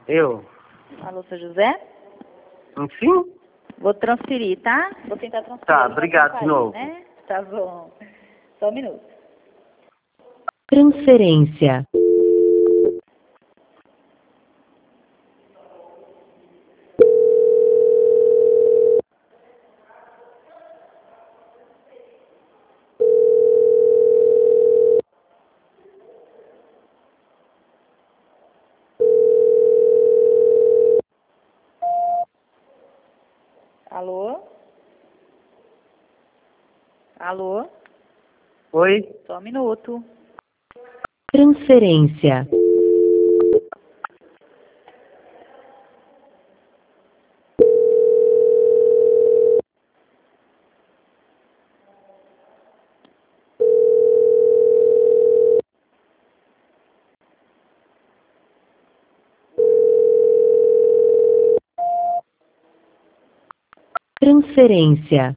Eu? Alô, seu José? Sim? Vou transferir, tá? Vou tentar transferir. Tá, obrigado de novo. Né? Tá bom. Só um minuto. Transferência. Alô? Alô? Oi? Só um minuto. Transferência. Transferência.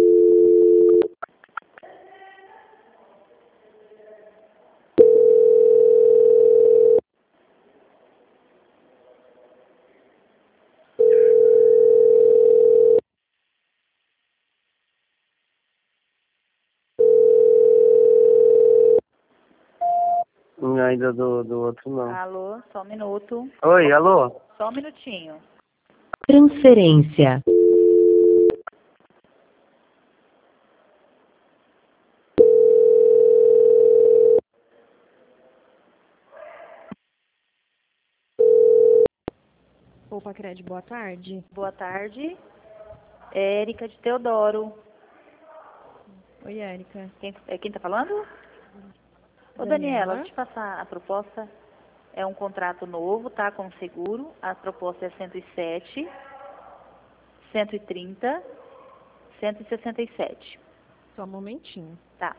Ainda do outro não. Alô? Só um minuto. Oi, alô? Só um minutinho. Transferência. Opa, Cred, boa tarde. Boa tarde. Érica de Teodoro. Oi, Érica. Quem tá falando? Ô, Daniela, deixa eu te passar a proposta. É um contrato novo, tá? Com seguro. A proposta é 107, 130, 167. Só um momentinho. Tá.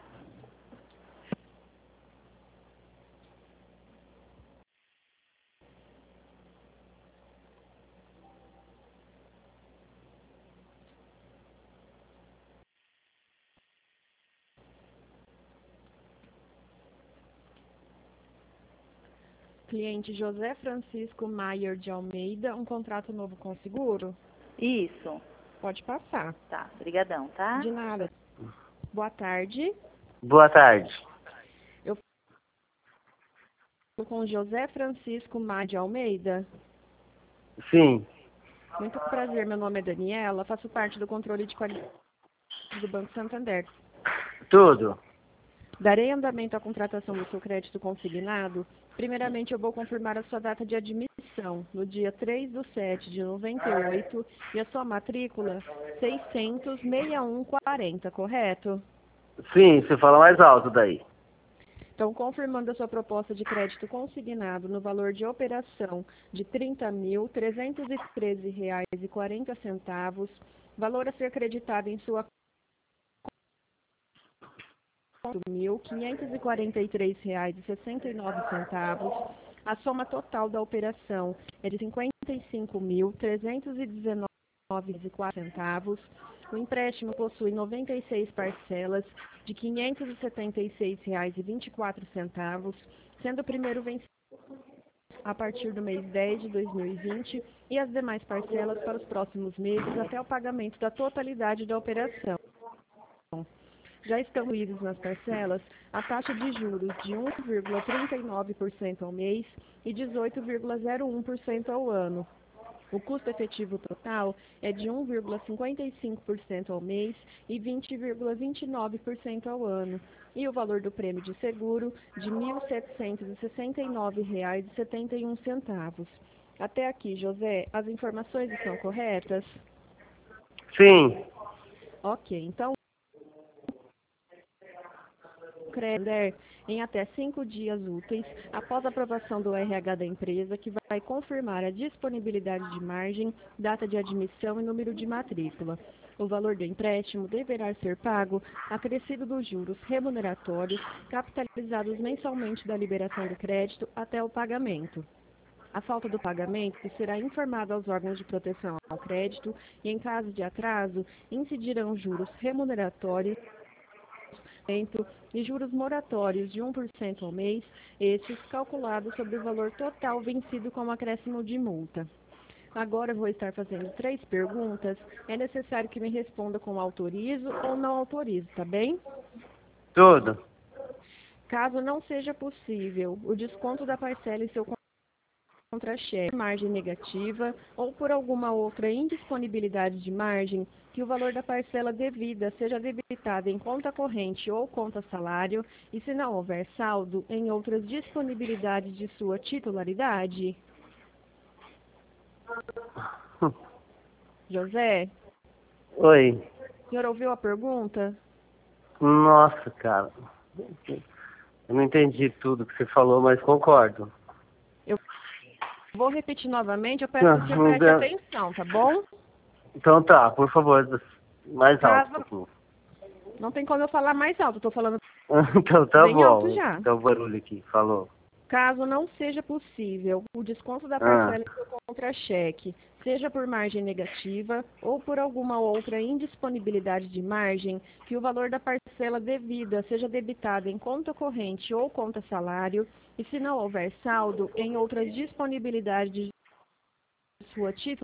Cliente José Francisco Maier de Almeida, um contrato novo com seguro? Isso. Pode passar. Tá. Brigadão, tá? De nada. Boa tarde. Boa tarde. Eu falo com José Francisco Maier de Almeida. Sim. Muito prazer, meu nome é Daniela, faço parte do controle de qualidade do Banco Santander. Tudo. Darei andamento à contratação do seu crédito consignado. Primeiramente, eu vou confirmar a sua data de admissão, no dia 3/7 de 98, e a sua matrícula 600-6140, correto? Sim, você fala mais alto daí. Então, confirmando a sua proposta de crédito consignado no valor de operação de R$ 30.313,40, valor a ser creditado em sua R$ 1.543,69. A soma total da operação é de R$ 55.319,04. O empréstimo possui 96 parcelas de R$ 576,24, sendo o primeiro vencido a partir do mês 10 de 2020 e as demais parcelas para os próximos meses até o pagamento da totalidade da operação. Já estão incluídos nas parcelas a taxa de juros de 1,39% ao mês e 18,01% ao ano. O custo efetivo total é de 1,55% ao mês e 20,29% ao ano. E o valor do prêmio de seguro de R$ 1.769,71. Até aqui, José, as informações estão corretas? Sim. Ok, então Creder em até 5 dias úteis após a aprovação do RH da empresa, que vai confirmar a disponibilidade de margem, data de admissão e número de matrícula. O valor do empréstimo deverá ser pago acrescido dos juros remuneratórios capitalizados mensalmente da liberação do crédito até o pagamento. A falta do pagamento será informada aos órgãos de proteção ao crédito e, em caso de atraso, incidirão juros remuneratórios e juros moratórios de 1% ao mês, estes calculados sobre o valor total vencido com acréscimo de multa. Agora eu vou estar fazendo 3 perguntas. É necessário que me responda com autorizo ou não autorizo, tá bem? Tudo. Caso não seja possível o desconto da parcela em seu contra-cheque, margem negativa ou por alguma outra indisponibilidade de margem, que o valor da parcela devida seja debitada em conta corrente ou conta salário e, se não houver saldo, em outras disponibilidades de sua titularidade. José, Oi. o senhor ouviu a pergunta? Nossa, cara. Eu não entendi tudo que você falou, mas concordo. Eu vou repetir novamente, eu peço que o senhor preste atenção, tá bom? Então tá, por favor, mais alto. Caso... Não tem como eu falar mais alto, eu tô falando Então tá bem bom. alto já. Tá o barulho aqui, falou. Caso não seja possível o desconto da parcela em seu contra-cheque, seja por margem negativa ou por alguma outra indisponibilidade de margem, que o valor da parcela devida seja debitado em conta corrente ou conta salário, e se não houver saldo, em outras disponibilidades de sua título.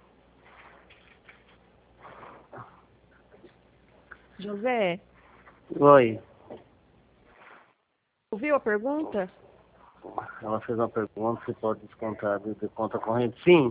José, Oi. ouviu a pergunta? Ela fez uma pergunta, se pode descontar de conta corrente? Sim.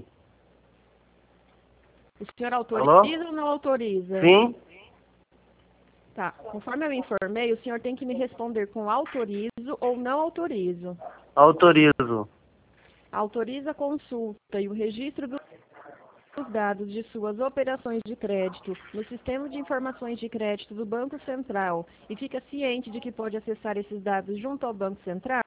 O senhor autoriza ou não autoriza? Sim. Tá. Conforme eu informei, o senhor tem que me responder com autorizo ou não autorizo. Autorizo. Autoriza a consulta e o registro dos dados de suas operações de crédito no Sistema de Informações de Crédito do Banco Central e fica ciente de que pode acessar esses dados junto ao Banco Central?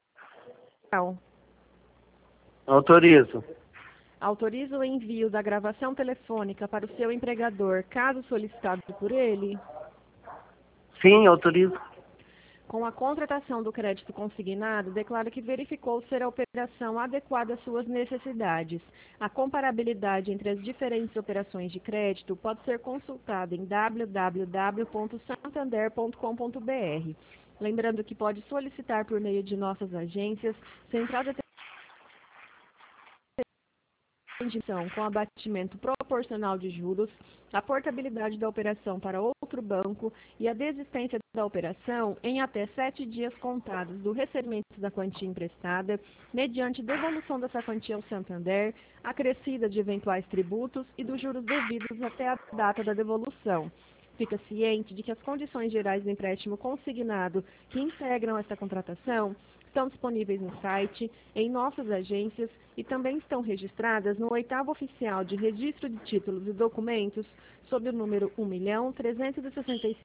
Autorizo. Autoriza o envio da gravação telefônica para o seu empregador, caso solicitado por ele? Sim, autorizo. Com a contratação do crédito consignado, declara que verificou ser a operação adequada às suas necessidades. A comparabilidade entre as diferentes operações de crédito pode ser consultada em www.santander.com.br. Lembrando que pode solicitar por meio de nossas agências, Central de Atendimento com abatimento proporcional de juros, a portabilidade da operação para outro banco e a desistência da operação em até 7 dias contados do recebimento da quantia emprestada, mediante devolução dessa quantia ao Santander, acrescida de eventuais tributos e dos juros devidos até a data da devolução. Fica ciente de que as condições gerais do empréstimo consignado que integram esta contratação estão disponíveis no site, em nossas agências e também estão registradas no 8º Oficial de Registro de Títulos e Documentos, sob o número 1.365.